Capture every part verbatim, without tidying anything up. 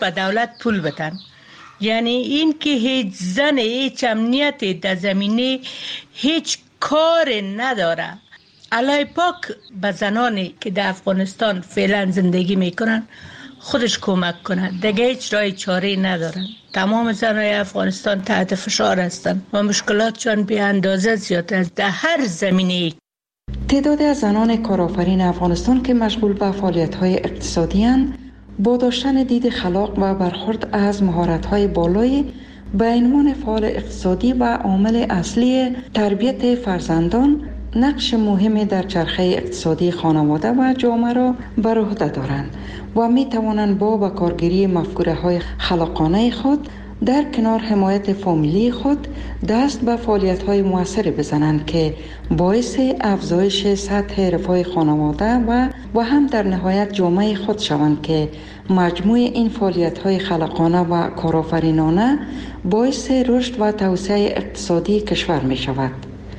به دولت پول بدن. یعنی این که هیچ زن هیچ امنیتی در زمینه هیچ کار نداره. الله پاک به زنانی که در افغانستان فعلا زندگی میکنن خودش کمک کنه. دیگه هیچ راه چاره ندارن. تمام زنای افغانستان تحت فشار هستند و مشکلاتشان بی اندازه زیاد است در هر زمینه. تعدادی از زنان کارآفرین افغانستان که مشغول به فعالیت‌های اقتصادی اند، با داشتن دید خلاق و برخورد از مهارت‌های بالایی به عنوان فعال اقتصادی و عامل اصلی تربیت فرزندان نقش مهمی در چرخه اقتصادی خانواده و جامعه را بر عهده دارند و می توانند با به کارگیری مفکوره‌های خلاقانه خود در کنار حمایت فامیلی خود دست به فعالیت‌های موثری بزنند که باعث افزایش سطح رفاه خانواده و و هم در نهایت جامعه خود شوند که مجموع این فعالیت‌های خلاقانه و کارآفرینانه باعث رشد و توسعه اقتصادی کشور می‌شود.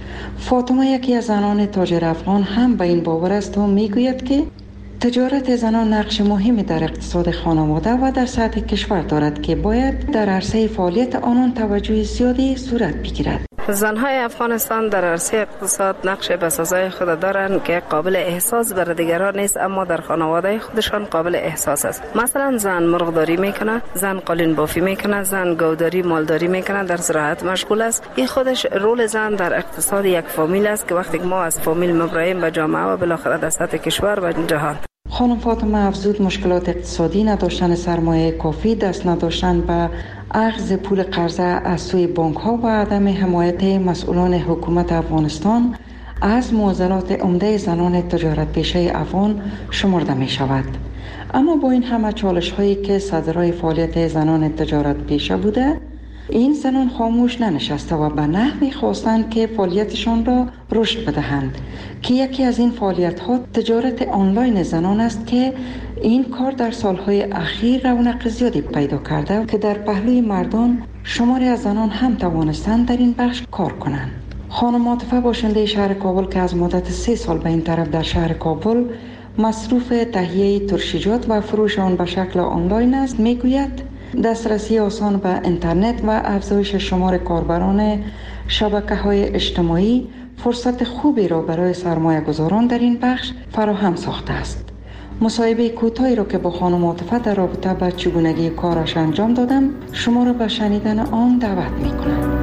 فاطمه یکی از زنان تاجر افغان هم به این باور است و میگوید که تجارت زنان نقش مهمی در اقتصاد خانواده و در سطح کشور دارد که باید در عرصه فعالیت آنان توجه زیادی صورت بگیرد. زنهای افغانستان در عرصه اقتصاد نقش بسازای خود دارند که قابل احساس بر دیگران نیست، اما در خانواده خودشان قابل احساس است. مثلا زن مرغداری میکنه، زن قالین بافی میکنه، زن گوداری مالداری میکنه، در زراعت مشغول است. این خودش رول زن در اقتصاد یک فامیل است که وقتی ما از فامیل مبراییم به جامعه و بالاخره در سطح کشور و جهان. خانم فاطمه افزود مشکلات اقتصادی، نداشتن سرمایه کافی، دست نداشتن به اخذ پول قرضه از سوی بانک ها و عدم حمایت مسئولان حکومت افغانستان از معضلات عمده زنان تجارت پیشه افغان شمرده می شود. اما با این همه چالش هایی که صدرای فعالیت زنان تجارت پیشه بوده، این زنان خاموش ننشسته و به نحوی خواستند که فعالیتشان را رشد بدهند که یکی از این فعالیت ها تجارت آنلاین زنان است که این کار در سالهای اخیر رونق زیادی پیدا کرده که در پهلوی مردان شماری از زنان هم توانستند در این بخش کار کنند. خانم عاطفه باشنده شهر کابل که از مدت سه سال به این طرف در شهر کابل مصروف تهیه ترشیجات و فروش آن به شکل آنلاین است، میگوید دسترسی آسان به اینترنت و افزایش شمار کاربران شبکه‌های اجتماعی فرصت خوبی را برای سرمایه‌گذاران در این بخش فراهم ساخته است. مصاحبه کوتاهی را که با خانم عاطفه در رابطه با چگونگی کارش انجام دادم، شما را به شنیدن آن دعوت می‌کنم.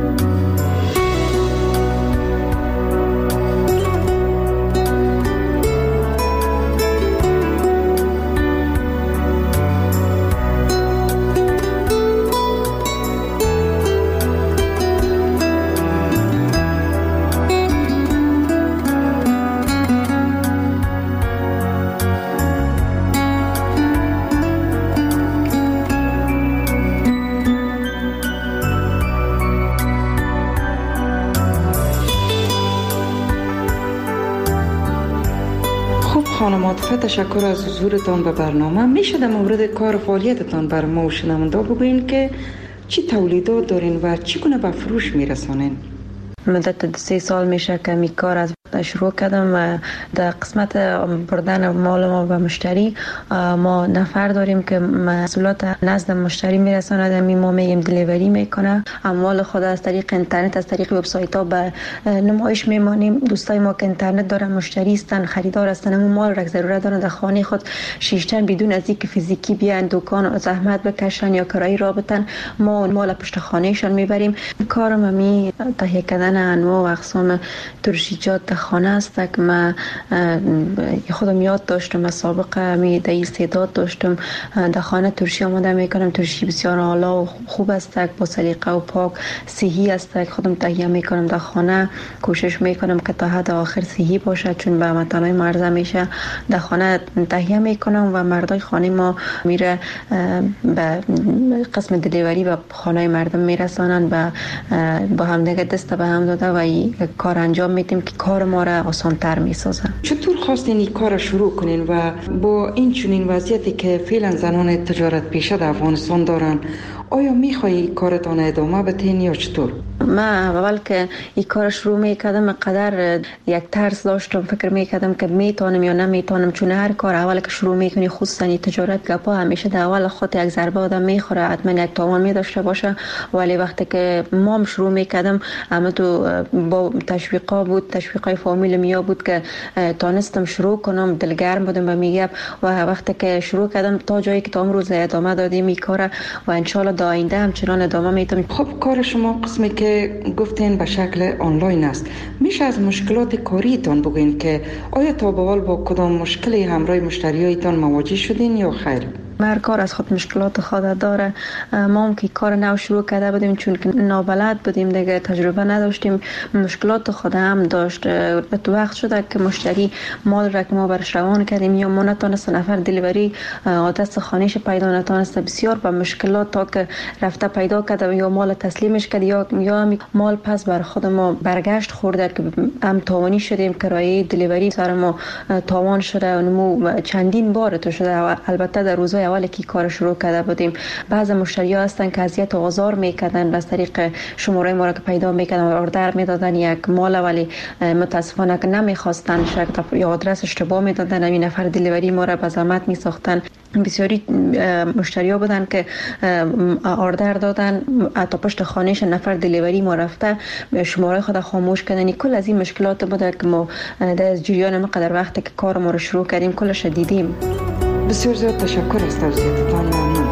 خانم عاطفه، تشکر از حضورتان به برنامه. میشه در مورد کار فعالیتتان بر ما و شنونده بگوین که چی تولیدات دارین و چگونه به فروش میرسانین؟ مدت سه سال میشه که می کار از شروع کردم و در قسمت بردن مال ما به مشتری ما نفر داریم که محصولات نزد مشتری میرساند، می ما میگیم دلیوری میکنه. اموال خود از طریق اینترنت، از طریق وبسایت ها به نمایش میمانیم. دوستای ما که اینترنت دارن، مشتری هستن، خریدار هستن، اما مال را ضرورت دارن در خانه خود شیشتن بدون از اینکه فیزیکی بیان دکان زحمت بکشن یا کرایه را بدن، ما مال پشت خانهشان میبریم. کارم می تهیه کردن انواع و اقسام ترشیجات خانه است که من خودم یاد داشتم، از سابقه می در استعداد داشتم در خانه ترشی آماده میکنم. ترشی بسیار اعلی و خوب است، با سلیقه و پاک صحی است. خودم تهیه میکنم در خانه، کوشش میکنم که تا حد آخر صحی باشه، چون به مطالعه مرزه میشه. در خانه تهیه میکنم و مردای خانه ما میره به قسم دلیوری و خانه مردم میرسانند و با هم دیگه دست به هم داده و کار انجام میدیم که کار ما را آسان تر می سازه. چطور خواستین این کار شروع کنین و با این چنین وضعیتی که فعلا زنان تجارت پیشه در افغانستان دارن، آیا میخوایی کارتان ادامه بدین یا چطور؟ من اول که این کار شروع میکردم قدر یک ترس داشتم، فکر میکردم که میتونم یا نمیتونم، چون هر کار اول که شروع میکنی خصوصا تجارت گپا همیشه در اول خود یک ضربه آدم میخوره، حتما یک تاوان میداشته باشه. ولی وقتی که مام شروع میکردم اما تو با تشویقا بود، تشویقای فامیل میا بود که تانستم شروع کنم، دلگرم بودم و میگم و وقتی که شروع کردم تا جایی که تا امروز ادامه دادیم این کار و ان شاء الله در آینده همچنان ادامه میدم. خب کار شما قسمی که گفتین به شکل آنلاین است، میشه از مشکلات کاریتان بگوین که آیا تا به حال با کدام مشکلی همراه مشتریایتان مواجه شدین یا خیر؟ هر کار از خود مشکلات خود داره. ما هم که کار نو شروع کرده بودیم چون که نابلد بودیم دیگه، تجربه نداشتیم، مشکلات خود هم داشت. به تو وقت شده که مشتری مال را که ما برش روان کردیم یا ما نتونست نفر دلیوری آدرس خانهش پیدا نتونست، بسیار با مشکلات تا که رفته پیدا کرده یا مال تسلیمش کرد یا یا مال پس بر خود ما برگشت خورده که هم تاوانی شدیم، کرایه دلیوری سر ما تاوان شده و نمو چندین بار تو شده. البته در روزهای اولی که کار شروع کرده بودیم بعضی مشتری‌ها هستن که اذیت و آزار میکردن، از طریق شماره ما را که پیدا میکردن و اوردر میدادن یک مال، ولی متاسفانه که نمیخواستن شرکت یا آدرس اشتباه میدادن، همین نفر دلیوری ما را به زحمت میساختن. بسیاری مشتری‌ها بودن که اوردر دادن تا پشت خانهش نفر دلیوری ما رفته شماره خود خاموش کردن. کل از این مشکلات بوده که ما در جریان مقدار وقتی که کار ما رو شروع کردیم کلش دیدیم. بسیار زیاد تشکر از توضیحاتتان. ممنون.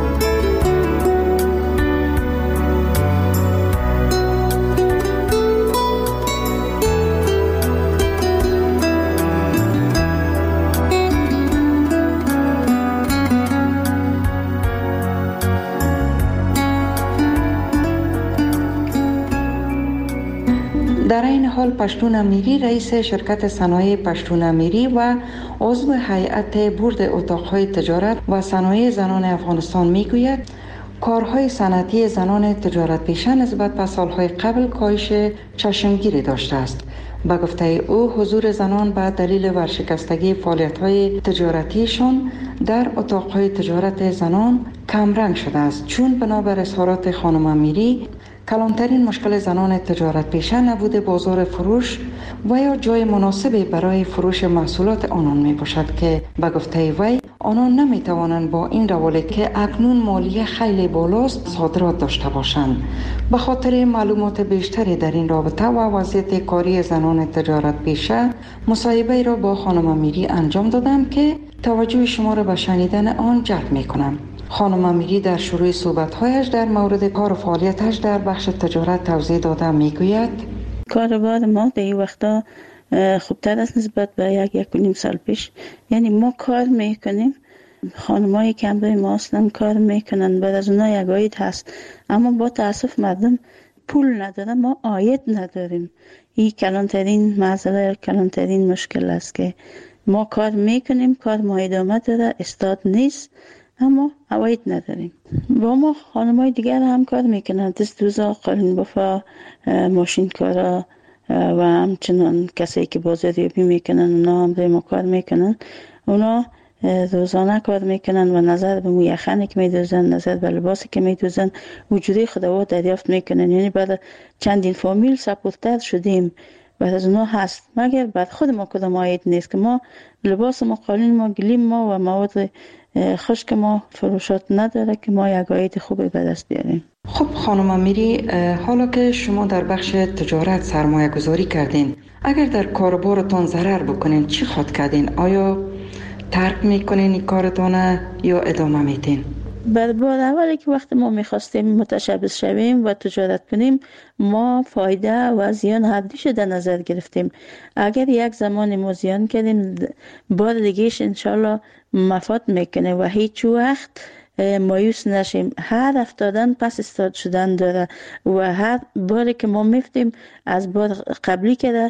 در این حال پشتون امیری رئیس شرکت صنایع پشتون امیری و عضو هیئت بورد اتاقهای تجارت و صنایع زنان افغانستان میگوید کارهای صنعتی زنان تجارت پیشه نسبت به سالهای قبل کاهش چشمگیری داشته است. به گفته او حضور زنان به دلیل ورشکستگی فعالیت‌های تجارتیشان در اتاقهای تجارت زنان کمرنگ شده است، چون بنابر اظهارات خانم امیری کلانترین مشکل زنان تجارت پیشه نبوده بازار فروش و یا جای مناسبی برای فروش محصولات آنان می باشد که به گفته وی آنان نمی توانند با این روال که اکنون مالیه خیلی بالاست صادرات داشته باشند. به خاطر معلومات بیشتری در این رابطه و وضعیت کاری زنان تجارت پیشه مصاحبه را با خانم امیری انجام دادم که توجه شما را به شنیدن آن جلب می کنم. خانم امیری در شروع صحبت‌هایش در مورد کار و فعالیتش در بخش تجارت توضیح داده میگوید کاروبار ما در این وقتا خوبتر است نسبت به یک یک و نیم سال پیش. یعنی ما کار میکنیم، خانمایی که همراه ما اصلا کار میکنن، بعد از اونها یک عاید هست، اما با تاسف مردم پول ندارن، ما عاید نداریم. این کلانترین مسئله، کلانترین مشکل است که ما کار میکنیم، کار ما ادامه داره، استاد نیست، اما عواید نداریم. با ما خانمای دیگر هم کار میکنن، دست دوزا، قالین بافا، ماشین کارا و همچنان کسایی که بازاریابی میکنن اونا هم به ما کار میکنن. اونا روزانه کار میکنن و نظر به مویخنی که میدوزن، نظر به لباسی که میدوزن وجودی خودوا دریافت میکنن. یعنی بعد چندین فامیل سپورتر شدیم، بعد از اونا هست، مگر بعد خود ما کدام عاید نیست که ما لباس ما، قالین ما، گلیم ما و مواد خشک ما فروشات نداره که ما یک عاید خوبی به دست بیاریم. خب خانم امیری، حالا که شما در بخش تجارت سرمایه گذاری کردین، اگر در کاربارتان ضرر بکنین چی خود کردین؟ آیا ترک میکنین این کارتان یا ادامه میدین؟ بر بار اولی که وقت ما میخواستیم متشبث شویم و تجارت کنیم، ما فایده و زیان هر دوش در نظر گرفتیم. اگر یک زمان ما زیان کردیم، بار دیگهش انشالله مفاد میکنه و هیچ وقت مایوس نشیم. هر افتادن پس استاد شدن داره و هر باری که ما میفتیم از بار قبلی که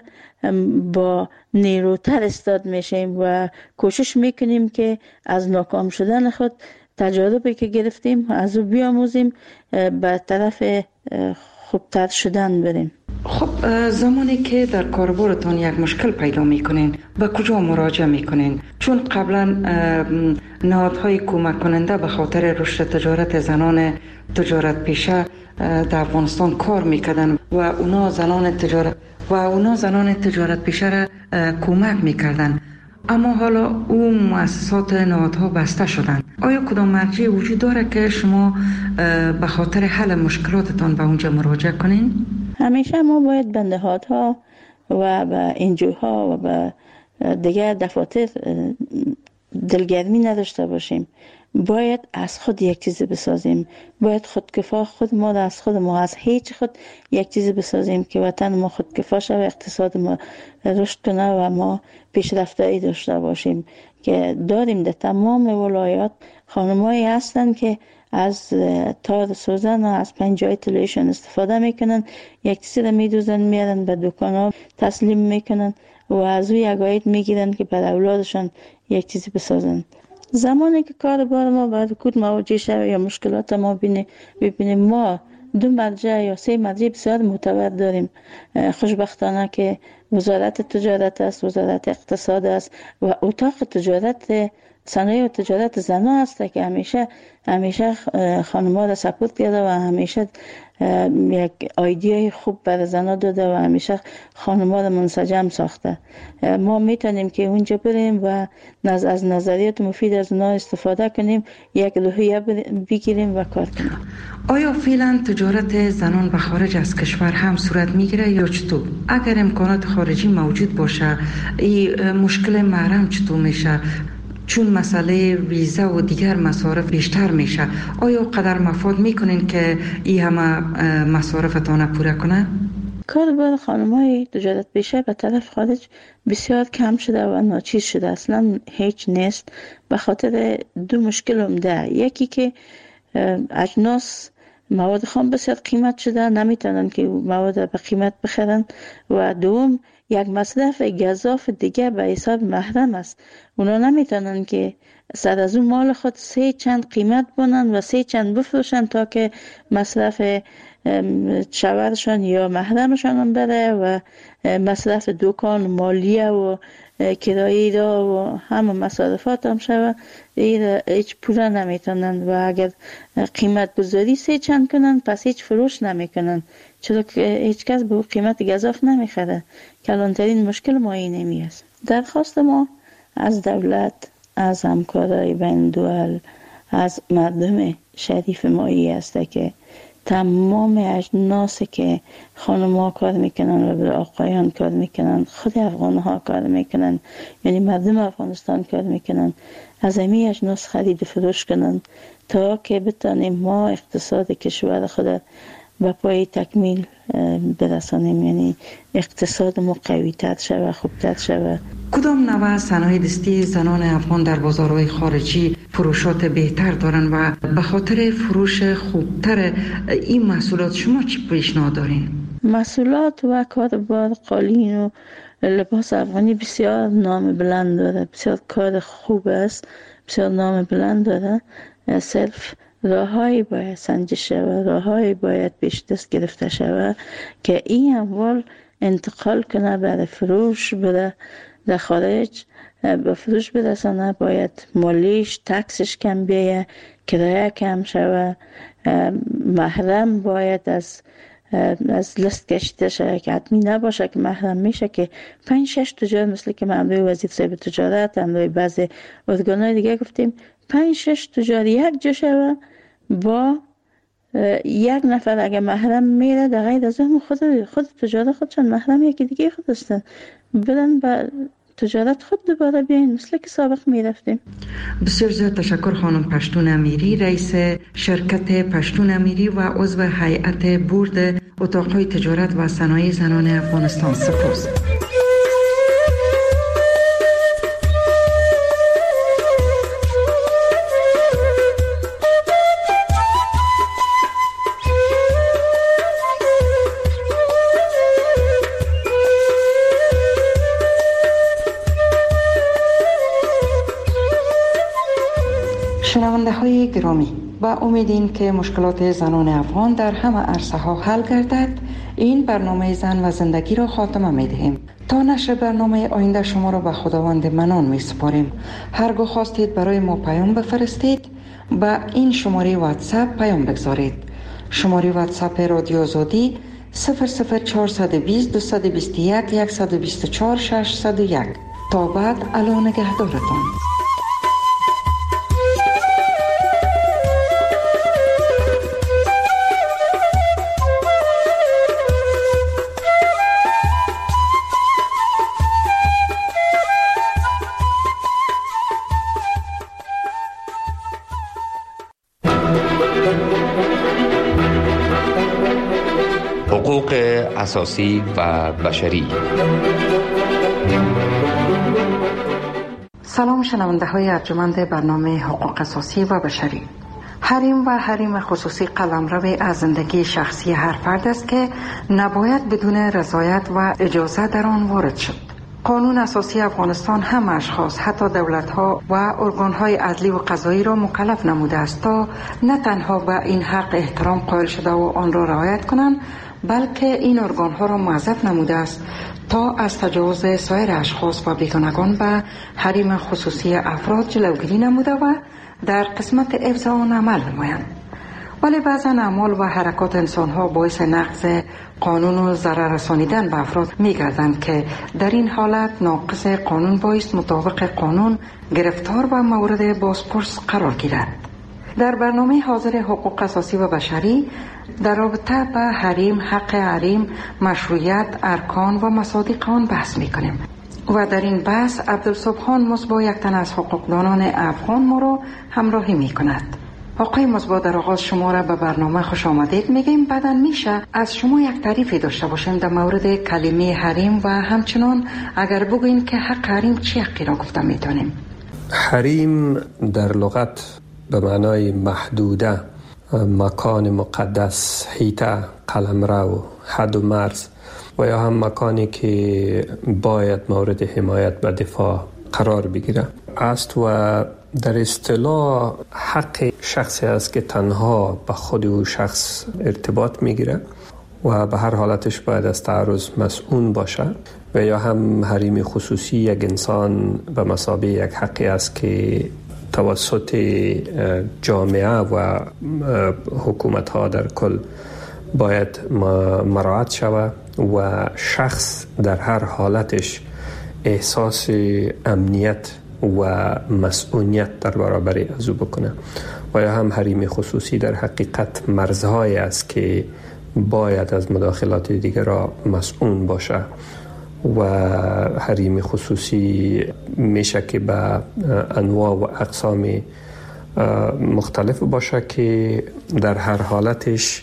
با نیروتر استاد میشیم و کوشش میکنیم که از ناکام شدن خود تجربه که گرفتیم از او بیاموزیم، به طرف خوبتر شدن بریم. خب زمانی که در کاربارتان یک مشکل پیدا میکنین به کجا مراجعه میکنین؟ چون قبلا نهادهای کمک کننده به خاطر رشد تجارت زنان تجارت پیشه در افغانستان کار میکردن و اونا زنان تجارت و اونا زنان تجارت پیشه را کمک میکردن، اما حالا اون مؤسسات نهادها بسته شدن. آیا کدام مرجع وجود داره که شما به خاطر حل مشکلاتتان به اونجا مراجعه کنین؟ همیشه ما باید به نهادها و به انجوها و به دیگر دفاتر دلگرمی نداشته باشیم. باید از خود یک چیزی بسازیم. باید خودکفا خود ما از خود ما از هیچ خود یک چیزی بسازیم که وطن ما خودکفا شود، اقتصاد ما رشد کنه و ما پیشرفتایی داشته باشیم. که داریم در تمام ولایات خانمایی هستن که از تار سوزن و از پنجای طلایشون استفاده میکنن، یک چیزی را میدوزن میارن به دکان ها تسلیم میکنن و از او یک عاید میگیرن که بر اولادشان یک چیزی بسازن. زمانی که کار بار ما به رکود مواجه شود یا مشکلات ما بینه ببینیم، ما دو مرجع یا سه مرجع بسیار معتبر داریم. خوشبختانه که وزارت تجارت است، وزارت اقتصاد است و اتاق تجارت صنایع و تجارت زنان است که همیشه همیشه خانم‌ها را سپورت کرده و همیشه یک ایده خوب برای زنان داده و همیشه خانم‌ها را منسجم ساخته. ما میتونیم که اونجا بریم و از نظریات مفید از اونها استفاده کنیم، یک روحیه بگیریم و کار کنیم. آیا فعلا تجارت زنان به خارج از کشور هم صورت میگیره یا چطور؟ اگر امکانات خارجی موجود باشه، این مشکل محرم چطور میشه؟ چون مسئله ویزا و دیگر مصارف بیشتر میشه، آیا قدر مفاد میکنین که این همه مصارفتان پوره کنه؟ کار بار خانم‌های تجارت پیشه به طرف خارج بسیار کم شده و ناچیز شده، اصلا هیچ نیست. به خاطر دو مشکل عمده: یکی که اجناس مواد خام بسیار قیمت شده، نمیتونن که مواد به قیمت بخرن، و دوم یک مصرف گزاف دیگه به حساب محرم است. اونا نمیتونن که صد از اون مال خود سه چند قیمت بونن و سه چند بفروشن تا که مصرف شوهرشان یا محرمشان بره و مصرف دکان، مالیه و کرایه دا و همه مصارفات هم شود. هیچ پوله نمیتونن و اگر قیمت گذاری سه چند کنن پس هیچ فروش نمیکنن، چرا که هیچ کس به قیمت گزاف نمیخره. کلانترین مشکل ما اینه می است. درخواست ما از دولت، از همکارای بین دول، از مردم شریف مایی است که تمام اجناسی که خانم‌ها کار میکنن و آقایان کار میکنن، خود افغان‌ها کار میکنن، یعنی مردم افغانستان کار میکنن، از همین اجناس خرید و فروش کنن تا که بتانیم ما اقتصاد کشور خود به پای تکمیل برسانیم، یعنی اقتصاد ما قوی‌تر شود، خوبتر شود. کدام نوع صنایع دستی زنان افغان در بازارهای خارجی فروشات بهتر دارن و به خاطر فروش خوبتر این محصولات شما چی پیشنهاد دارین؟ محصولات و کاربار قالین و لباس افغانی بسیار نام بلند داره، بسیار کار خوب است، بسیار نام بلند داره. صرف راههایی باید سنجش شود، راههایی باید پیش دست گرفته شود که این اموال انتقال کنه برای فروش بره در خارج، به فروش برسانه. باید مالیش تکسش کم بیه، کرایه کم شود، محرم باید از از لست کشیده شده که حتمی نباشه که محرم میشه که پنج شش تجار، مثل که معمولی وزیر صاحب تجارت همروی بعضی ارگانهای دیگه گفتیم، پنج شش تجار یک جا شود با یک نفر اگه محرم میره، در غیر از اون خود خود تجارت خودشان محرم یکی دیگه خود هستن، برن با تجارت خود دوباره بیاین مثل که سابق میرفتیم. بسیار زیاد تشکر خانم پشتون امیری، رئیس شرکت پشتون امیری و عضو هیئت بورد اتاقهای تجارت و صنایع زنان افغانستان. سپاس. شنونده های گرامی، با امید این که مشکلات زنان افغان در همه عرصه ها حل گردد، این برنامه زن و زندگی را خاتمه می دهیم. تا نشر برنامه آینده شما را به خداوند منان می سپاریم. هرگاه خواستید برای ما پیام بفرستید، با این شماره واتساپ پیام بگذارید. شماره واتساپ رادیو آزادی صفر صفر چهار دو صفر دو دو یک یک دو چهار شش صفر یک. تا بعد، الا نگهدارتان. حقوق اساسی و بشری. سلام شنونده های ارجمند برنامه حقوق اساسی و بشری. حریم و حریم خصوصی قلمرو از زندگی شخصی هر فرد است که نباید بدون رضایت و اجازه در آن وارد شد. قانون اساسی افغانستان هم اشخاص، حتی دولت‌ها و ارگان‌های عدلی و قضایی را مکلف نموده است تا نه تنها به این حق احترام قائل شده و آن را رعایت کنند، بلکه این ارگان‌ها را موظف نموده است تا از تجاوز سایر اشخاص و بیگانگان به حریم خصوصی افراد جلوگیری نموده و در قسمت حفظ آن عمل نمایند. ولی بعضا اعمال و حرکات انسان‌ها باعث نقض قانون و ضرر رسانیدن به افراد می‌گردند که در این حالت ناقض قانون باعث مطابق قانون گرفتار و مورد بازپرس قرار گیرد. در برنامه حاضر حقوق اساسی و بشری در رابطه به حریم، حق حریم، مشروعیت، ارکان و مصادیق آن بحث می‌کنیم و در این بحث عبدالسبحان مصباح، یک تن از حقوقدانان افغان، ما را همراهی می‌کند. آقای مصباح، در آغاز شما را به برنامه خوش آمدید میگیم. بعداً میشه از شما یک تعریفی داشته باشیم در مورد کلمه حریم و همچنان اگر بگوین که حق حریم چی حقی را گفته میتونیم؟ حریم در لغت به معنای محدوده، مکان مقدس، حیطه، قلمرو، حد و مرز و یا هم مکانی که باید مورد حمایت و دفاع قرار بگیره است و در اصطلاح حق شخصی است که تنها به خود او شخص ارتباط میگیره و به هر حالتش باید از تعرض مسئول باشه و یا هم حریم خصوصی یک انسان به مثابه یک حقی است که توسط جامعه و حکومت ها در کل باید مراعات شود و شخص در هر حالتش احساس امنیت و مسئولیت در برابر از او بکنه و یا هم حریم خصوصی در حقیقت مرزهایی است که باید از مداخلات دیگر را مسئول باشه و حریم خصوصی میشه که به انواع و اقسام مختلف باشه که در هر حالتش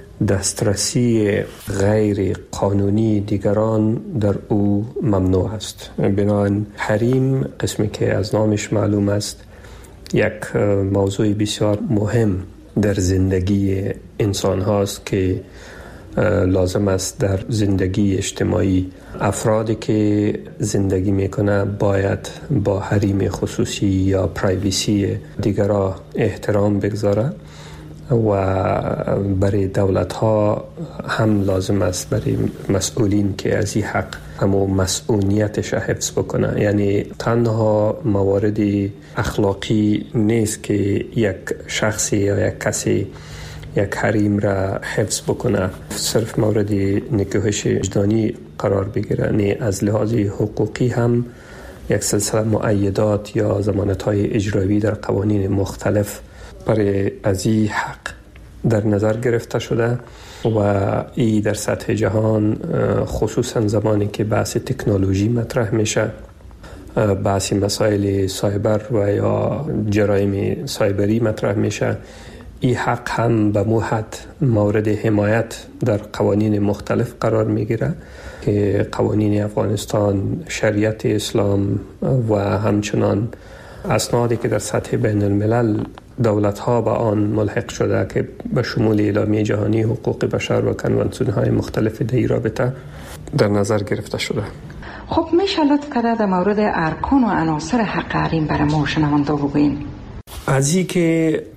دسترسی غیر قانونی دیگران در او ممنوع است. بنابراین حریم، قسمی که از نامش معلوم است، یک موضوع بسیار مهم در زندگی انسان هاست که لازم است در زندگی اجتماعی افرادی که زندگی میکنه باید با حریم خصوصی یا پرایویسی دیگران احترام بگذاره و برای دولت ها هم لازم است برای مسئولین که از این حق همو مسئولیتش حفظ بکنه. یعنی تنها موارد اخلاقی نیست که یک شخصی یا یک کسی یک حریم را حفظ بکنه، صرف مورد نکوهش وجدانی قرار بگیره. یعنی از لحاظ حقوقی هم یک سلسله مؤیدات یا ضمانت‌های اجرایی در قوانین مختلف برای از این حق در نظر گرفته شده و ای در سطح جهان، خصوصا زمانی که بحث تکنولوژی مطرح میشه، بحث مسائل سایبر و یا جرایم سایبری مطرح میشه، این حق هم به موحد مورد حمایت در قوانین مختلف قرار میگیره که قوانین افغانستان، شریعت اسلام و همچنان اسنادی که در سطح بین الملل دولت ها با آن ملحق شده که به شمول اعلامیه جهانی حقوق بشر و کنوانسیون های مختلف در این رابطه در نظر گرفته شده. خب میشه لطف کرده در مورد ارکان و عناصر حق حریم برای ما شنونده بگوین؟ از این که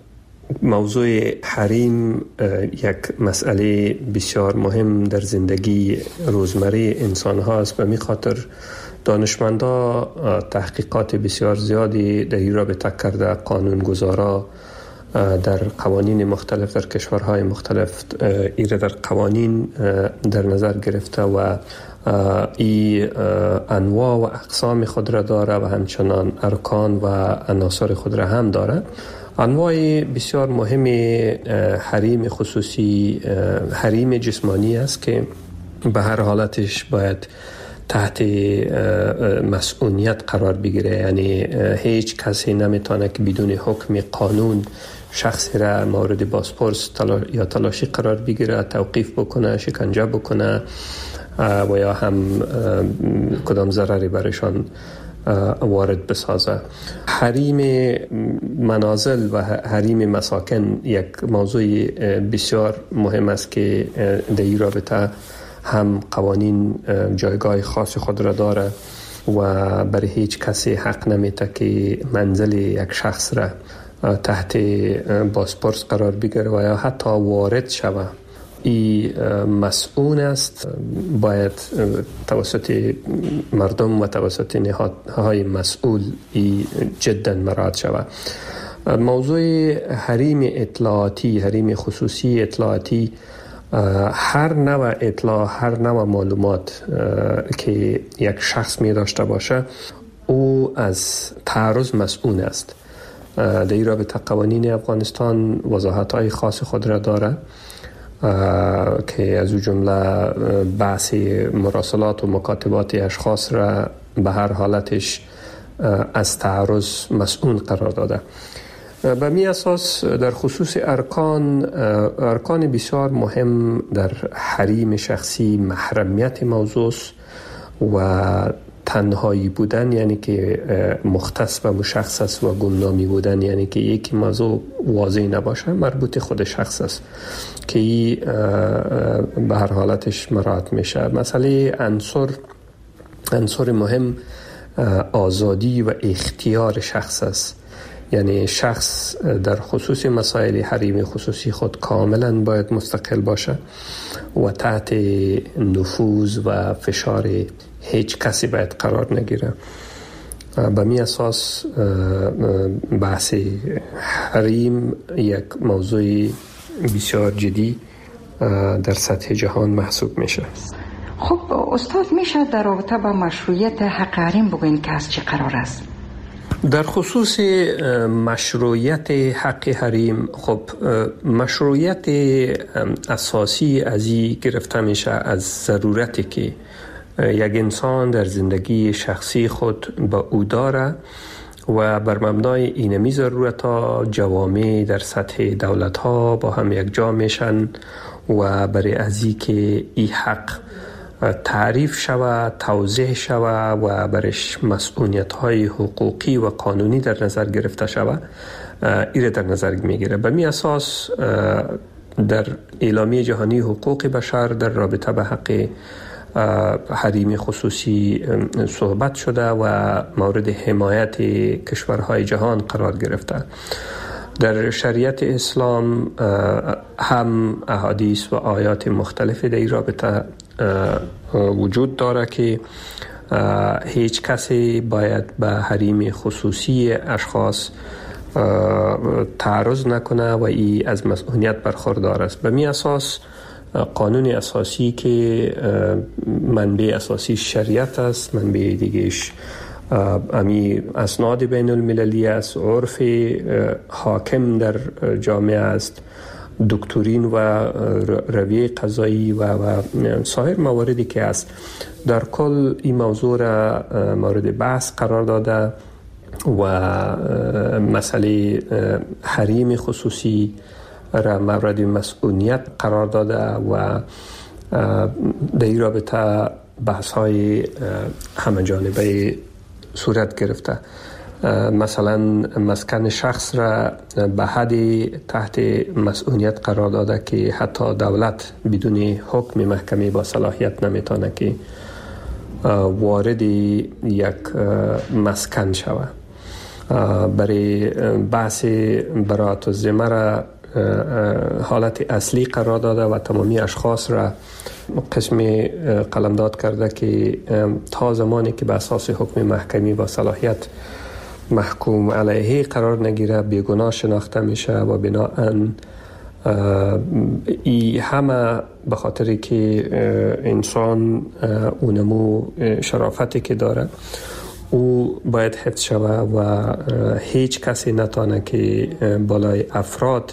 موضوع حریم یک مسئله بسیار مهم در زندگی روزمره انسان هاست و می خاطر دانشمندا تحقیقات بسیار زیادی در این رابطه کرده. قانونگذارا در قوانین مختلف در کشورهای مختلف ایره در قوانین در نظر گرفته و ای انواع و اقسام خود را داره و همچنان ارکان و عناصر خود را هم داره. انواع بسیار مهم حریم خصوصی حریم جسمانی است که به هر حالتش باید تحت مسئولیت قرار بگیره، یعنی هیچ کسی نمیتونه که بدون حکم قانون شخصی را مورد بازپرس تلا یا تلاشی قرار بگیره، توقیف بکنه، شکنجه بکنه و یا هم کدام ضرری برشان وارد بسازه. حریم منازل و حریم مساکن یک موضوع بسیار مهم است که در این رابطه هم قوانین جایگاه خاص خود را داره و برای هیچ کسی حق نمیده که منزل یک شخص را تحت بازپرس قرار بگیره و یا حتی وارد شوه. این مسئول است، باید توسط مردم و توسط نهادهای مسئول ای جدا مراعات شود. موضوع حریم اطلاعاتی، حریم خصوصی اطلاعاتی، هر نوع اطلاع، هر نوع معلومات که یک شخص می داشته باشه او از تعرض مسئول است. در این رابطه قوانین افغانستان وضاحت‌های خاص خود را داره که از او جمله بحث مراسلات و مکاتبات اشخاص را به هر حالتش از تعرض مسئول قرار داده. به می اساس در خصوص ارکان ارکان بسیار مهم در حریم شخصی محرمیت موضوع و تنهایی بودن، یعنی که مختص و مشخص است، و گمنامی بودن، یعنی که یک موضوع واضح نباشه، مربوط خود شخص است که این به هر حالتش مراعات میشه. مسئله عنصر عنصر مهم آزادی و اختیار شخص است، یعنی شخص در خصوص مسائل حریم خصوصی خود کاملا باید مستقل باشه و تحت نفوذ و فشار هیچ کسی باید قرار نگیره. به می اساس بحث حریم یک موضوع بسیار جدی در سطح جهان محسوب میشه. خب استاد، میشه در رابطه با مشروعیت حق حریم بگوین که از چه قرار است؟ در خصوص مشروعیت حق حریم، خب مشروعیت اساسی از این گرفته میشه از ضرورتی که یک انسان در زندگی شخصی خود با او داره و بر مبنای اینمی ضرورت ها جوامع در سطح دولت ها با هم یک جا میشن و برای ازی که این حق تعریف شود، توضیح شود و برش مسئولیت های حقوقی و قانونی در نظر گرفته شود، ایره در نظر میگیره. به می اساس در اعلامیه جهانی حقوق بشر در رابطه به حق حریم خصوصی صحبت شده و مورد حمایت کشورهای جهان قرار گرفته. در شریعت اسلام هم احادیث و آیات مختلف در این رابطه وجود داره که هیچ کسی باید به حریم خصوصی اشخاص تعرض نکنه و ای از مسئولیت برخوردار است. به می اساس قانون اساسی که منبع اساسی شریعت است، منبع دیگهش امی اسناد بین المللی است، عرف حاکم در جامعه است، دکترین و رویه قضایی و, و سایر مواردی که است. در کل این موضوع را مورد بحث قرار داده و مسئله حریم خصوصی را مورد مسئولیت قرار داده و در این رابطه بحث های همه جانبه صورت گرفته. مثلا مسکن شخص را به حد تحت مسئولیت قرار داده که حتی دولت بدون حکم محکمه با صلاحیت نمیتونه که وارد یک مسکن شود. برای بحث براءت الذمه را حالت اصلی قرار داده و تمامی اشخاص را قسم قلمداد کرده که تا زمانی که به اساس حکم محکمی با صلاحیت محکوم علیه قرار نگیره بیگناه شناخته میشه و بناهن ای همه به خاطری که انسان اونمو شرافتی که داره او باید حفظ شوه و هیچ کسی نتانه که بالای افراد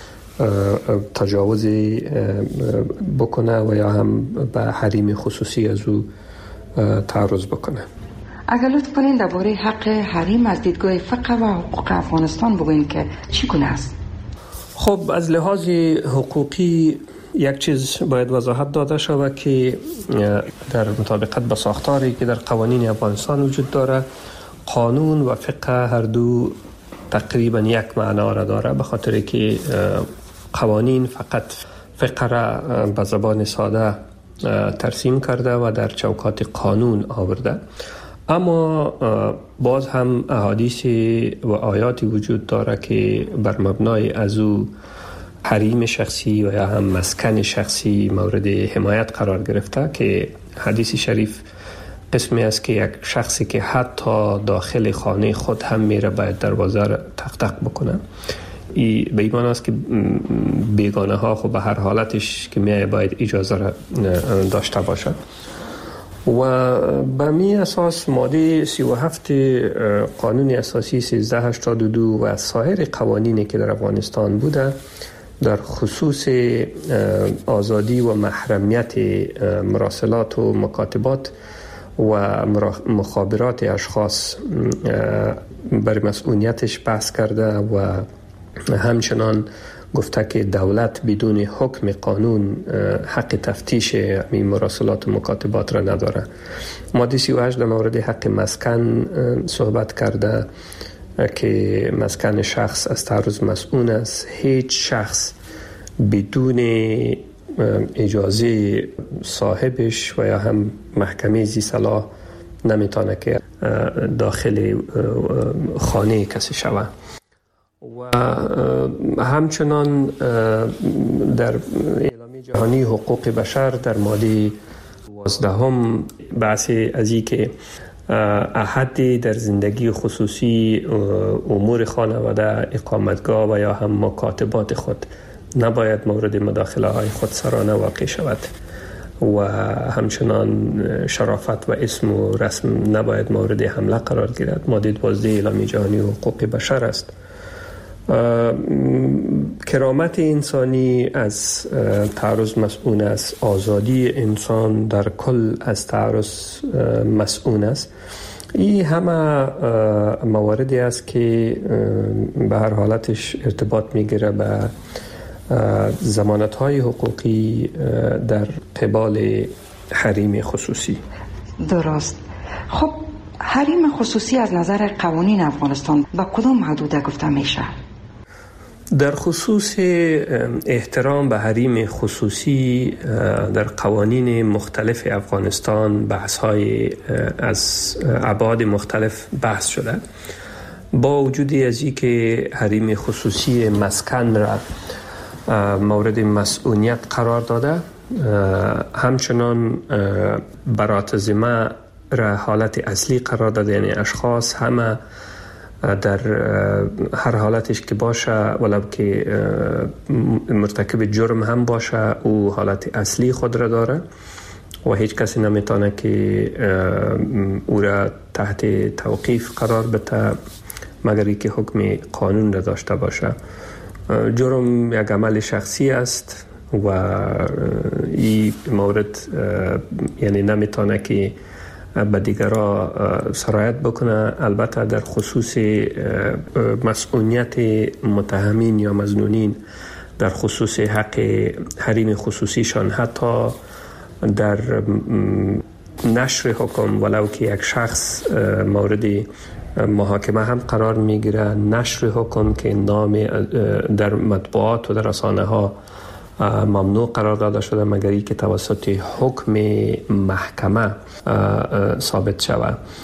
تجاوزی بکنه و یا هم به حریم خصوصی از او تعرض بکنه. اگر لطف کنین درباره حق حریم از دیدگاه فقه و حقوق افغانستان بگوین که چی گونه است؟ خب از لحاظ حقوقی یک چیز باید وضاحت داده شود که در مطابقت با ساختاری که در قوانین افغانستان وجود داره، قانون و فقه هر دو تقریبا یک معنا را داره، به خاطر که قوانین فقط فقه را به زبان ساده ترسیم کرده و در چوکات قانون آورده، اما باز هم احادیث و آیاتی وجود داره که بر مبنای از او حریم شخصی و یا هم مسکن شخصی مورد حمایت قرار گرفته، که حدیث شریف قسمی است که یک شخصی که حتی داخل خانه خود هم میره باید دروازه را تق تق بکنه. ای به این معنی است که بیگانه ها خب به هر حالتش که میای باید اجازه را داشته باشد. و به می اساس ماده سی و هفت قانون اساسی سیزده هشتاد و دو و سایر قوانینی که در افغانستان بوده در خصوص آزادی و محرمیت مراسلات و مکاتبات و مخابرات اشخاص بر مسئولیتش بحث کرده و همچنان گفته که دولت بدون حکم قانون حق تفتیش این مراسلات و مکاتبات را نداره. ماده سی و هشت در مورد حق مسکن صحبت کرده که مسکن شخص از تعرض مسئول است. هیچ شخص بدون اجازه صاحبش و یا هم محکمه ذی صلاح نمیتونه که داخل خانه کسی شود. و همچنان در اعلامیه جهانی حقوق بشر در ماده دوازدهم بحث از این که احدی در زندگی خصوصی امور خانواده، اقامتگاه و یا هم مکاتبات خود نباید مورد مداخله های خودسرانه واقع شود و همچنان شرافت و اسم و رسم نباید مورد حمله قرار گیرد. ماده دوازده اعلامیه جهانی حقوق بشر است. کرامت انسانی از تعرض مسئول است. آزادی انسان در کل از تعرض مسئول است. این همه مواردی است که به هر حالتش ارتباط میگیره به ضمانت‌های حقوقی در قبال حریم خصوصی. درست. خب حریم خصوصی از نظر قوانین افغانستان با کدام حدود گفته میشه؟ در خصوص احترام به حریم خصوصی در قوانین مختلف افغانستان بحث‌های از ابعاد مختلف بحث شده. با وجود از این که حریم خصوصی مسکن را مورد مسئولیت قرار داده، همچنان براءت ذمه را حالت اصلی قرار داده، یعنی اشخاص همه در هر حالتش که باشه ولو که مرتکب جرم هم باشه او حالت اصلی خود را داره و هیچ کسی نمیتونه که او را تحت توقیف قرار بده مگر اینکه حکم قانون را داشته باشه. جرم یک عمل شخصی است و این مورد یعنی نمیتونه که به دیگرها سرایت بکنه. البته در خصوص مسئولیت متهمین یا مظنونین در خصوص حق حریم خصوصیشان، حتی در نشر حکم ولو که یک شخص مورد محاکمه هم قرار میگیره، نشر حکم که نام در مطبوعات و در رسانه ها ممنوع قرار داده شده مگر ای که توسط حکم محکمه ثابت شود.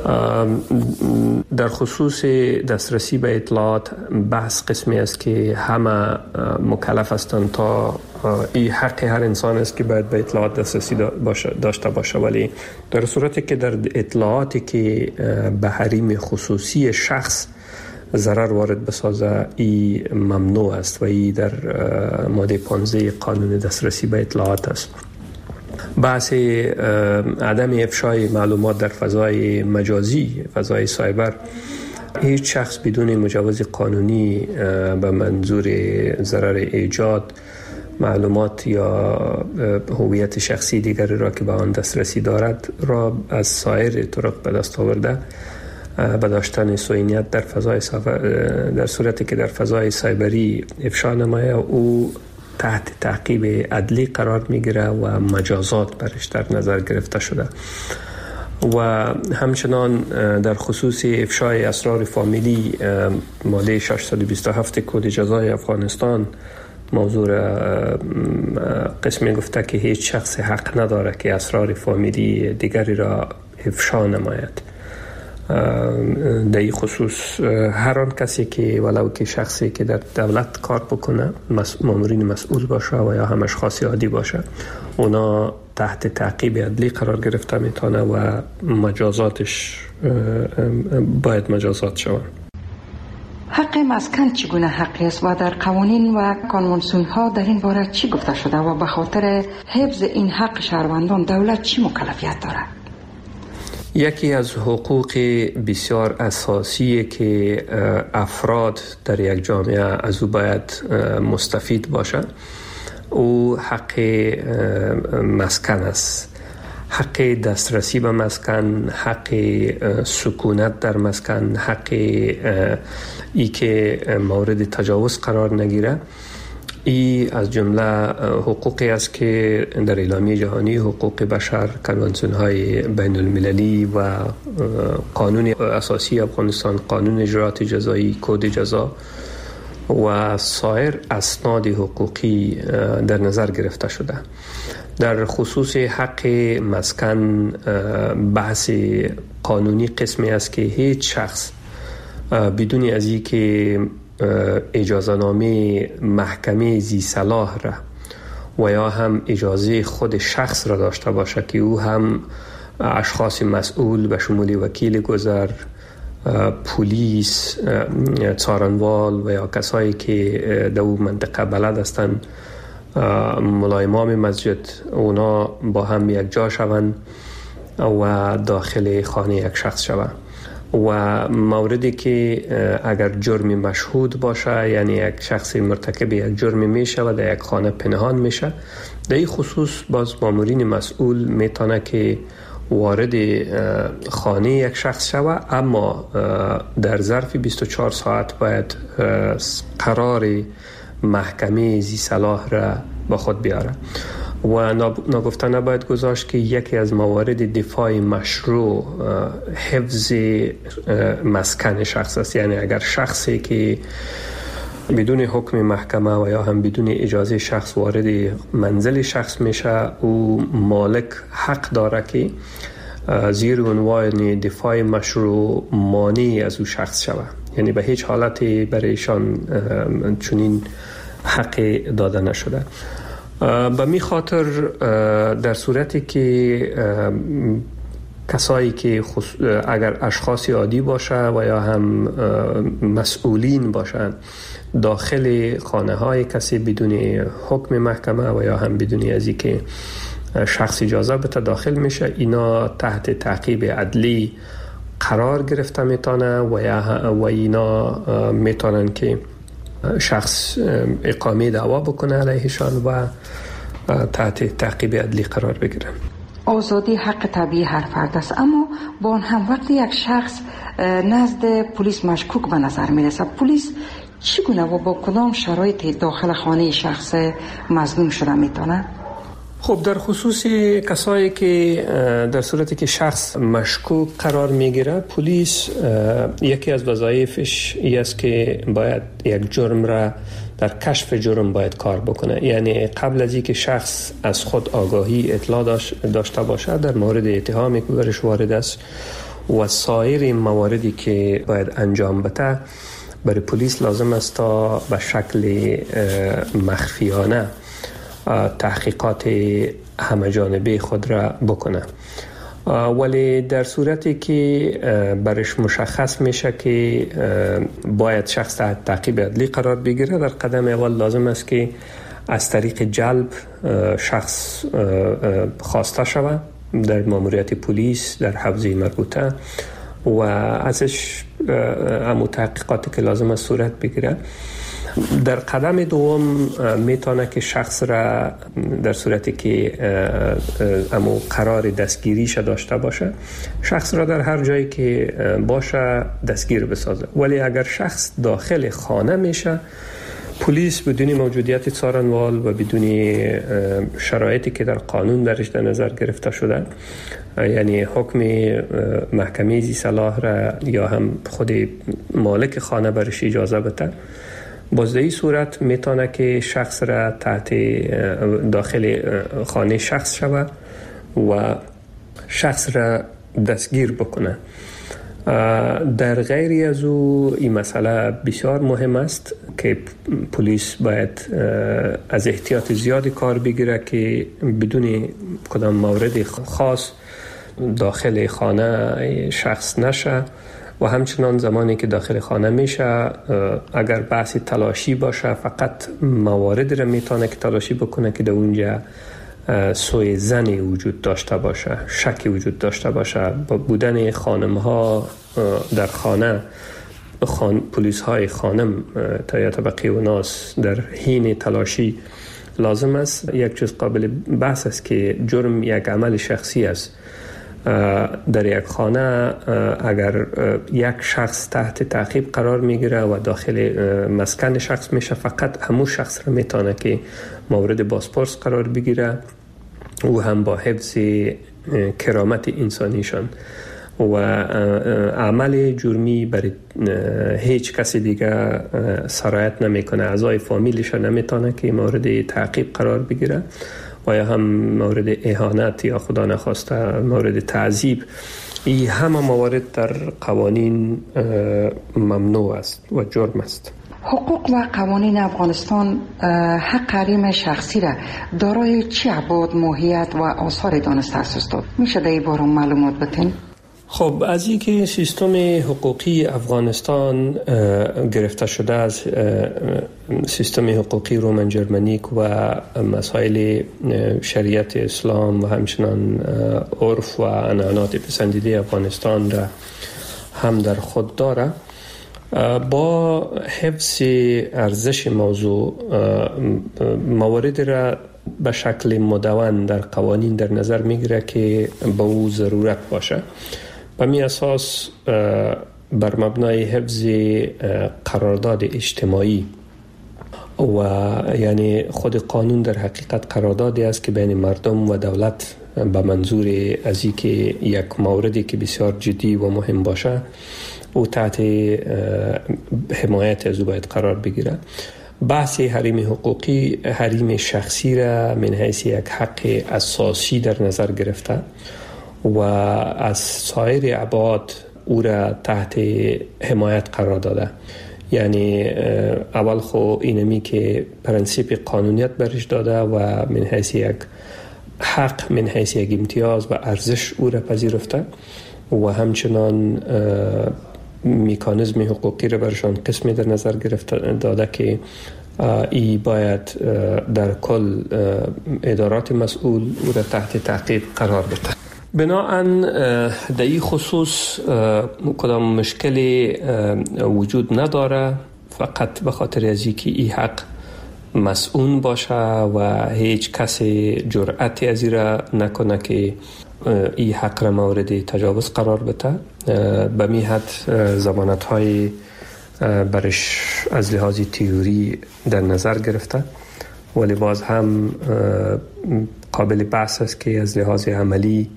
در خصوص دسترسی به اطلاعات بحث قسمی است که همه مکلف هستند تا این حق هر انسان است که باید به اطلاعات دسترسی داشته باشه، ولی در صورتی که در اطلاعاتی که به حریم خصوصی شخص ضرر وارد بسازه این ممنوع است و این در ماده پانزده قانون دسترسی به اطلاعات است. بحث عدم افشای معلومات در فضای مجازی، فضای سایبر، هیچ شخص بدون مجوز قانونی به منظور ضرر ایجاد معلومات یا هویت شخصی دیگری را که به آن دسترسی دارد را از سایر طرق به دست آورده به داشتن صهیونیت در فضای در صورتی که در فضای سایبری افشا نمایه او تحت تعقیب عدلی قرار میگیره و مجازات برش در نظر گرفته شده. و همچنان در خصوص افشای اسرار فامیلی ماده ششصد و بیست و هفت کد جزای افغانستان موضوع قسمی گفته که هیچ شخص حق نداره که اسرار فامیلی دیگری را افشا نماید. در این خصوص هر آن کسی که ولو که شخصی که در دولت کار بکنه، مامورین مسئول باشه و یا هم اشخاص عادی باشه، اونا تحت تعقیب عدلی قرار گرفته میتونه و مجازاتش باید مجازات شود. حق مسکن چگونه حقی است و در قوانین و کنوانسیون ها در این باره چی گفته شده و به خاطر حفظ این حق شهروندان دولت چی مکلفیت دارد؟ یکی از حقوق بسیار اساسی که افراد در یک جامعه از او باید مستفید باشند او حق مسکن است. حق دسترسی به مسکن، حق سکونت در مسکن، حق ای که مورد تجاوز قرار نگیره. ای از جمله حقوقی است که در اعلامیه جهانی حقوق بشر، کنوانسیون های بین المللی و قانون اساسی افغانستان، قانون اجرات جزایی، کد جزا و سایر اسناد حقوقی در نظر گرفته شده. در خصوص حق مسکن بحث قانونی قسمی است که هیچ شخص بدون از این که اجازه نامه محکمه ذی صلاح را و یا هم اجازه خود شخص را داشته باشه که او هم اشخاص مسئول به شمول وکیل گذر، پلیس، څارنوال و یا کسایی که در اون منطقه بلد هستند، ملای امام مسجد، اونا با هم یک جا شوند و داخل خانه یک شخص شوند. و موردی که اگر جرمی مشهود باشه، یعنی یک شخص مرتکب یک جرمی میشه و در یک خانه پنهان میشه، در این خصوص باز مامورین مسئول میتونه که وارد خانه یک شخص شوه، اما در ظرف بیست و چهار ساعت باید قرار محکمه ذی صلاح را با خود بیاره. و ناگفته نباید گذاشت که یکی از موارد دفاع مشروع حفظ مسکن شخص است. یعنی اگر شخصی که بدون حکم محکمه و یا هم بدون اجازه شخص وارد منزل شخص میشه، او مالک حق داره که زیر عنوان دفاع مشروع مانع از او شخص شود. یعنی به هیچ حالتی برایشان چنین حق داده نشده. به می خاطر در صورتی که کسایی که اگر اشخاص عادی باشه و یا هم مسئولین باشند داخل خانه های کسی بدون حکم محکمه و یا هم بدون از اینکه شخص اجازه بده داخل میشه، اینا تحت تعقیب عدلی قرار گرفته میتونه و یا و اینا میتونن که شخص اقامه دعوا بکنه علیهشان و تحت تعقیب عدلی قرار بگیرن. آزادی حق طبیعی هر فرد است، اما با آن هم وقتی یک شخص نزد پلیس مشکوک به نظر میرسه، پلیس چگونه و با کدام شرایط داخل خانه شخص مظنون شده میتونه؟ خب در خصوص کسایی که در صورتی که شخص مشکوک قرار میگیره، پلیس یکی از وظایفش این است که باید یک جرم را در کشف جرم باید کار بکنه. یعنی قبل از اینکه شخص از خود آگاهی اطلاع داشته باشه در مورد اتهامی که برش وارد است، و سایر مواردی که باید انجام بده برای پلیس لازم است تا به شکل مخفیانه تحقیقات همه جانبه خود را بکنه. ولی در صورتی که برش مشخص میشه که باید شخص تحت تعقیب عدلی قرار بگیره، در قدم اول لازم است که از طریق جلب شخص خواسته شود در ماموریت پلیس در حوزه مربوطه و ازش امو تحقیقاتی که لازم است صورت بگیره. در قدم دوم میتونه که شخص را در صورتی که امو قرار دستگیریش داشته باشه، شخص را در هر جایی که باشه دستگیر بسازه. ولی اگر شخص داخل خانه میشه، پلیس بدون موجودیت څارنوال و بدون شرایطی که در قانون درش در نظر گرفته شده، یعنی حکم محکمه ذی صلاح را یا هم خود مالک خانه برش اجازه بده، باز در این صورت میتونه که شخص را تحت داخل خانه شخص شود و شخص را دستگیر بکنه. در غیری از او این مسئله بسیار مهم است که پلیس باید از احتیاط زیادی کار بگیره که بدون کدام مورد خاص داخل خانه شخص نشه و همچنان زمانی که داخل خانه میشه اگر بحث تلاشی باشه فقط موارد را میتونه که تلاشی بکنه که در اونجا سوء ظنی وجود داشته باشه، شکی وجود داشته باشه. با بودن خانم ها در خانه خان... پلیس های خانم تا یا طبقه و ناس در حین تلاشی لازم است. یک چیز قابل بحث است که جرم یک عمل شخصی است. در یک خانه اگر یک شخص تحت تعقیب قرار میگیره و داخل مسکن شخص میشه، فقط همون شخص را میتونه که مورد بازپرس قرار بگیره و هم با حفظ کرامت انسانیشان و عمل جرمی برای هیچ کسی دیگه سرایت نمیکنه. اعضای فامیلش نمیتونه که مورد تعقیب قرار بگیره و یا هم مورد اهانت یا خدا نخواسته مورد تعذیب. این همه موارد در قوانین ممنوع است و جرم است. حقوق و قوانین افغانستان حق حریم شخصی را دارای چه ابعاد، ماهیت و آثار دانسته اساس داد؟ میشه در این باره معلومات بدین؟ خب از اینکه سیستم حقوقی افغانستان گرفته شده از سیستم حقوقی رومن جرمنیک و مسائل شریعت اسلام و همچنان عرف و عنعنات پسندیده افغانستان را هم در خود داره، با حفظ ارزش موضوع موارد را به شکل مدون در قوانین در نظر میگیره که به او ضرورت باشه. به می اساس بر مبنای حفظ قرارداد اجتماعی و یعنی خود قانون در حقیقت قراردادی است که بین مردم و دولت به منظور از این که یک موردی که بسیار جدی و مهم باشه او تحت حمایت از او باید قرار بگیره. بحث حریم حقوقی حریم شخصی را من حیث یک حق اساسی در نظر گرفته و از سایر ابعاد او را تحت حمایت قرار داده. یعنی اول خو اینمی که پرنسیپ قانونیت برش داده و من حیث یک حق، من حیث یک امتیاز و ارزش او را پذیرفته و همچنان میکانیزم حقوقی را برشان قسمی در نظر گرفته داده که ای باید در کل ادارات مسئول او را تحت تعقیب قرار بده. بناهن در این خصوص کدام مشکلی وجود نداره، فقط به خاطر از اینکه این حق مسئول باشه و هیچ کسی جرأتی از این را نکنه که این حق را مورد تجاوز قرار بده. به می حد ضمانت های برش از لحاظ تئوری در نظر گرفته، ولی باز هم قابل بحث است که از لحاظ عملی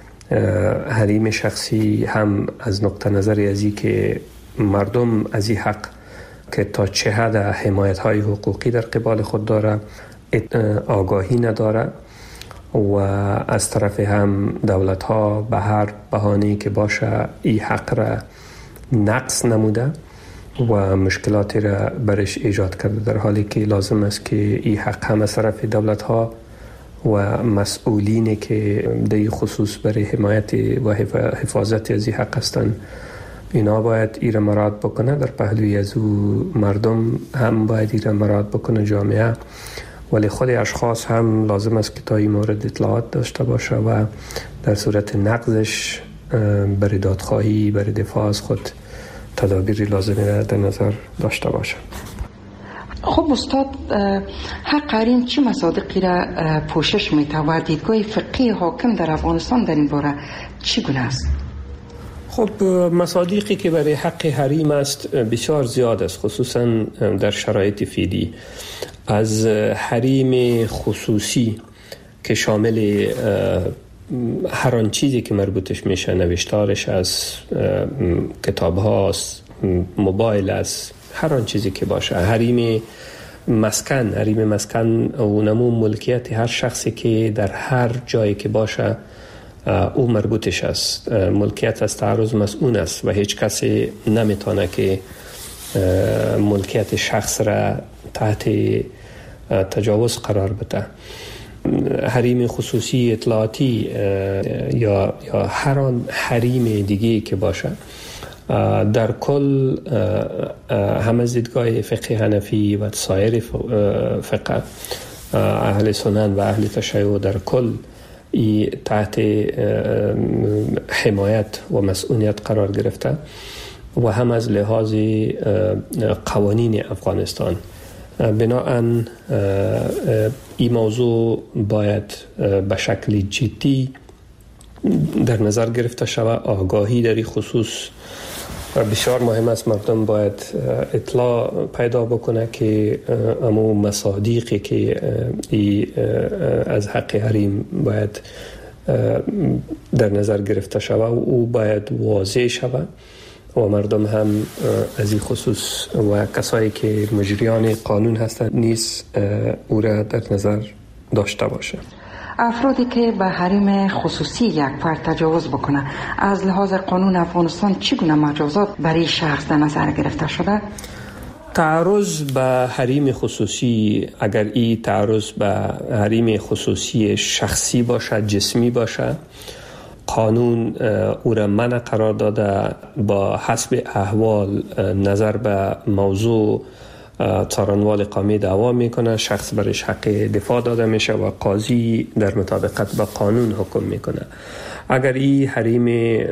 حریم شخصی هم از نقطه نظر ازی که مردم از این حق که تا چه حد حمایت های حقوقی در قبال خود داره آگاهی نداره و از طرف هم دولت ها به هر بهانه‌ای که باشه این حق را نقص نموده و مشکلاتی را برش ایجاد کرده، در حالی که لازم است که این حق هم از طرف دولت ها و مسئولینی که در خصوص برای حمایت و حفاظت از این حق هستند اینا باید ایره مراد بکنه. در پهلوی از او مردم هم باید ایره مراد بکنه، جامعه، ولی خود اشخاص هم لازم است که تا این مورد اطلاعات داشته باشه و در صورت نقضش برای دادخواهی برای دفاع از خود تدابیری لازمی را در نظر داشته باشه. خب استاد، حق حریم چه مصادیقی را پوشش میده و دیدگاه فقهی حاکم در افغانستان در این باره چگونه است؟ خب مصادیقی که برای حق حریم است بسیار زیاد است، خصوصا در شرایط فعلی. از حریم خصوصی که شامل هر آن چیزی که مربوطش میشه، نوشتارش از کتاب هاست، موبایل است، هر آن چیزی که باشه. حریم مسکن، حریم مسکن و نمو ملکیت هر شخصی که در هر جایی که باشه او مربوطش است. ملکیت از تعرض مسئول است و هیچ کسی نمیتونه که ملکیت شخص را تحت تجاوز قرار بده. حریم خصوصی اطلاعاتی یا یا هر آن حریم دیگه که باشه، در کل هم از دیدگاه فقه حنفی و سایر فقه اهل سنن و اهل تشیع در کل تحت حمایت و مسئولیت قرار گرفته و هم از لحاظ قوانین افغانستان. بنابراین این موضوع باید به شکل جدی در نظر گرفته شود. آگاهی در این خصوص بسیار مهم است. مردم باید اطلاع پیدا بکنه که امو مصادیقی که ای از حق حریم باید در نظر گرفته شود و او باید واضح شود و مردم هم از این خصوص و کسایی که مجریان قانون هستند نیز او را در نظر داشته باشه. افرادی که به حریم خصوصی یک فرد تجاوز بکنه، از لحاظ قانون افغانستان چگونه مجازات برای شخص در نظر گرفته شده؟ تعرض به حریم خصوصی، اگر این تعرض به حریم خصوصی شخصی باشه، جسمی باشه، قانون او را منع قرار داده. با حسب احوال نظر به موضوع څارنوال قومی دعوا میکنه، شخص برش حق دفاع داده میشه و قاضی در مطابقت با قانون حکم میکنه. اگر این حریم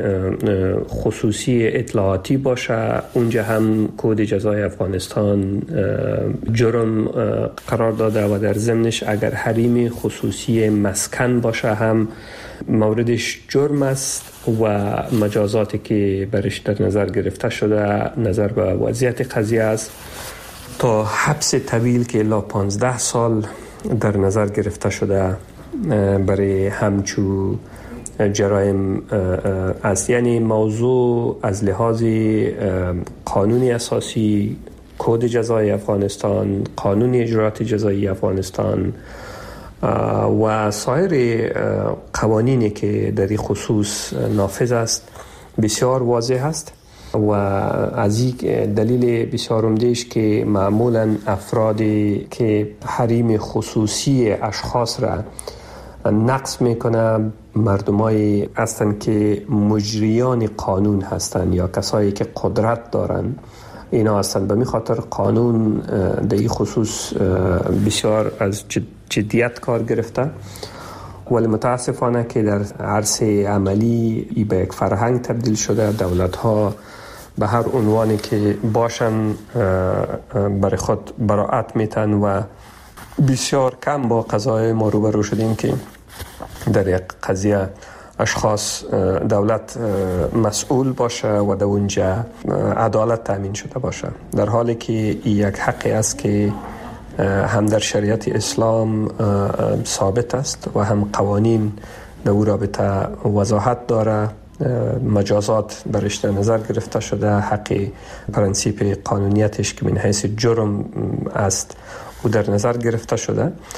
خصوصی اطلاعاتی باشه، اونجا هم کد جزای افغانستان جرم قرار داده و در ضمنش اگر حریم خصوصی مسکن باشه هم موردش جرم است و مجازاتی که برش در نظر گرفته شده نظر به وضعیت قضیه است تا حبس طویل که الا پانزده سال در نظر گرفته شده برای همچو جرایم است. یعنی موضوع از لحاظ قانونی اساسی، کد جزای افغانستان، قانون اجرات جزایی افغانستان و سایر قوانینی که در این خصوص نافذ است بسیار واضح است و از این دلیل بسیار عمده‌اش که معمولا افرادی که حریم خصوصی اشخاص را نقض میکنه مردمایی هستند که مجریان قانون هستند یا کسایی که قدرت دارند. اینا هستند. به می خاطر قانون در این خصوص بسیار از جدیت کار گرفته، ولی متاسفانه که در عرصه عملی ای به یک فرهنگ تبدیل شده. دولت ها به هر عنوانی که باشن برای خود براعت میتن و بسیار کم با قضای ما روبرو شدیم که در یک قضیه اشخاص دولت مسئول باشه و در اونجا عدالت تامین شده باشه، در حالی که یک حقی است که هم در شریعت اسلام ثابت است و هم قوانین در او رابطه وضاحت داره. مجازات برش در نظر گرفته شده، حق پرنسیپ قانونیتش که من حیث جرم است او در نظر گرفته شده.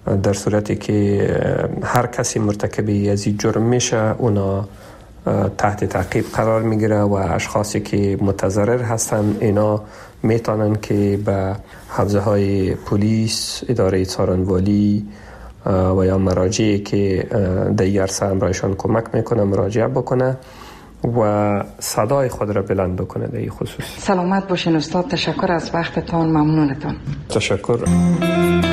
در صورتی که هر کسی مرتکب از این جرم میشه اونا تحت تعقیب قرار میگیره و اشخاصی که متضرر هستن اینا میتونن که به حوزه های پلیس، اداره څارنوالی و یا مراجعی که در این عرصه همراهشان کمک میکنه مراجعه بکنه و صدای خود را بلند بکنه در این خصوص. سلامت باشین استاد، تشکر از وقتتان، ممنونتان. تشکر.